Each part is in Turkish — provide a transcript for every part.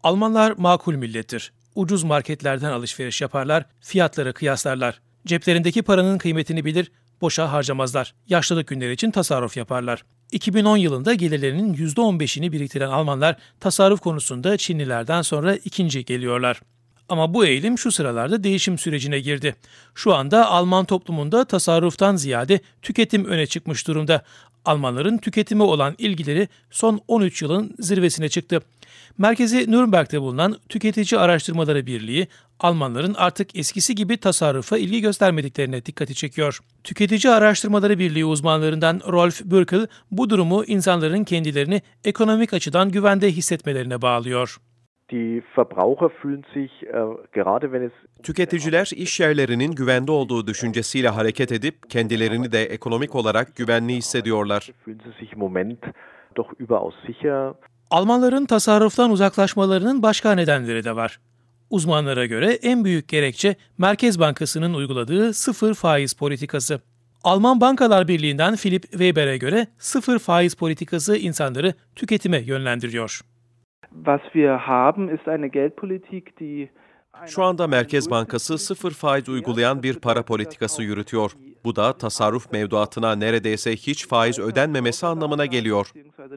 Almanlar makul millettir. Ucuz marketlerden alışveriş yaparlar, fiyatları kıyaslarlar. Ceplerindeki paranın kıymetini bilir, boşa harcamazlar. Yaşlılık günleri için tasarruf yaparlar. 2010 yılında gelirlerinin %15'ini biriktiren Almanlar tasarruf konusunda Çinlilerden sonra ikinci geliyorlar. Ama bu eğilim şu sıralarda değişim sürecine girdi. Şu anda Alman toplumunda tasarruftan ziyade tüketim öne çıkmış durumda. Almanların tüketime olan ilgileri son 13 yılın zirvesine çıktı. Merkezi Nürnberg'de bulunan Tüketici Araştırmaları Birliği, Almanların artık eskisi gibi tasarrufa ilgi göstermediklerine dikkati çekiyor. Tüketici Araştırmaları Birliği uzmanlarından Rolf Bürkel bu durumu insanların kendilerini ekonomik açıdan güvende hissetmelerine bağlıyor. Tüketiciler iş yerlerinin güvende olduğu düşüncesiyle hareket edip kendilerini de ekonomik olarak güvenli hissediyorlar. Almanların tasarruftan uzaklaşmalarının başka nedenleri de var. Uzmanlara göre en büyük gerekçe Merkez Bankası'nın uyguladığı sıfır faiz politikası. Alman Bankalar Birliği'nden Philipp Weber'e göre sıfır faiz politikası insanları tüketime yönlendiriyor. Şu anda Merkez Bankası sıfır faiz uygulayan bir para politikası yürütüyor. Bu da tasarruf mevduatına neredeyse hiç faiz ödenmemesi anlamına geliyor.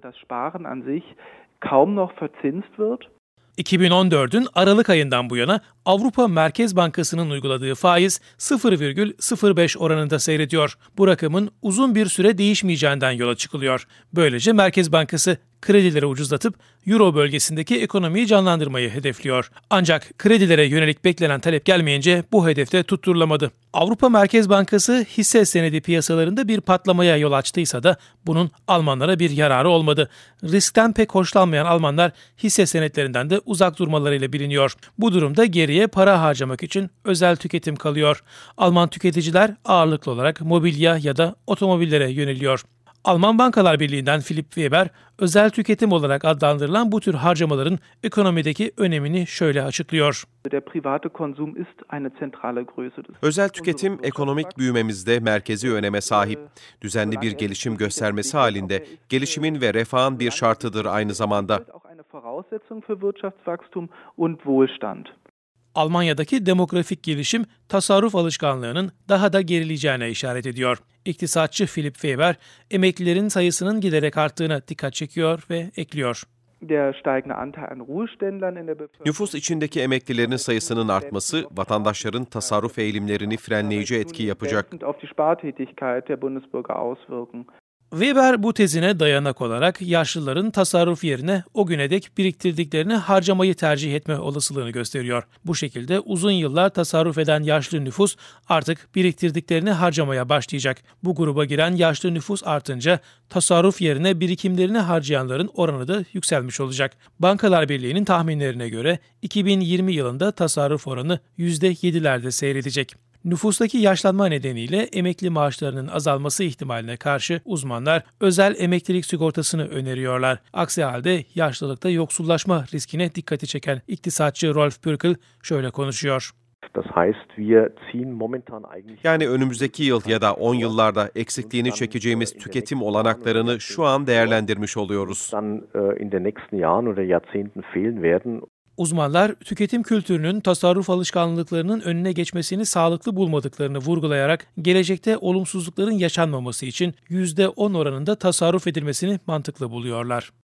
2014'ün Aralık ayından bu yana Avrupa Merkez Bankası'nın uyguladığı faiz 0,05 oranında seyrediyor. Bu rakamın uzun bir süre değişmeyeceğinden yola çıkılıyor. Böylece Merkez Bankası kredileri ucuzlatıp Euro bölgesindeki ekonomiyi canlandırmayı hedefliyor. Ancak kredilere yönelik beklenen talep gelmeyince bu hedefte tutturulamadı. Avrupa Merkez Bankası hisse senedi piyasalarında bir patlamaya yol açtıysa da bunun Almanlara bir yararı olmadı. Riskten pek hoşlanmayan Almanlar hisse senetlerinden de uzak durmalarıyla biliniyor. Bu durumda geriye para harcamak için özel tüketim kalıyor. Alman tüketiciler ağırlıklı olarak mobilya ya da otomobillere yöneliyor. Alman Bankalar Birliği'nden Philipp Weber, özel tüketim olarak adlandırılan bu tür harcamaların ekonomideki önemini şöyle açıklıyor. Özel tüketim ekonomik büyümemizde merkezi öneme sahip. Düzenli bir gelişim göstermesi halinde gelişimin ve refahın bir şartıdır aynı zamanda. Almanya'daki demografik gelişim tasarruf alışkanlığının daha da gerileyeceğine işaret ediyor. İktisatçı Philipp Weber, emeklilerin sayısının giderek arttığına dikkat çekiyor ve ekliyor. Nüfus içindeki emeklilerin sayısının artması, vatandaşların tasarruf eğilimlerini frenleyici etki yapacak. Weber bu tezine dayanak olarak yaşlıların tasarruf yerine o güne dek biriktirdiklerini harcamayı tercih etme olasılığını gösteriyor. Bu şekilde uzun yıllar tasarruf eden yaşlı nüfus artık biriktirdiklerini harcamaya başlayacak. Bu gruba giren yaşlı nüfus artınca tasarruf yerine birikimlerini harcayanların oranı da yükselmiş olacak. Bankalar Birliği'nin tahminlerine göre 2020 yılında tasarruf oranı %7'lerde seyredecek. Nüfustaki yaşlanma nedeniyle emekli maaşlarının azalması ihtimaline karşı uzmanlar özel emeklilik sigortasını öneriyorlar. Aksi halde yaşlılıkta yoksullaşma riskine dikkati çeken iktisatçı Rolf Bürkel şöyle konuşuyor. Yani önümüzdeki yıl ya da 10 yıllarda eksikliğini çekeceğimiz tüketim olanaklarını şu an değerlendirmiş oluyoruz. Uzmanlar tüketim kültürünün tasarruf alışkanlıklarının önüne geçmesini sağlıklı bulmadıklarını vurgulayarak gelecekte olumsuzlukların yaşanmaması için %10 oranında tasarruf edilmesini mantıklı buluyorlar.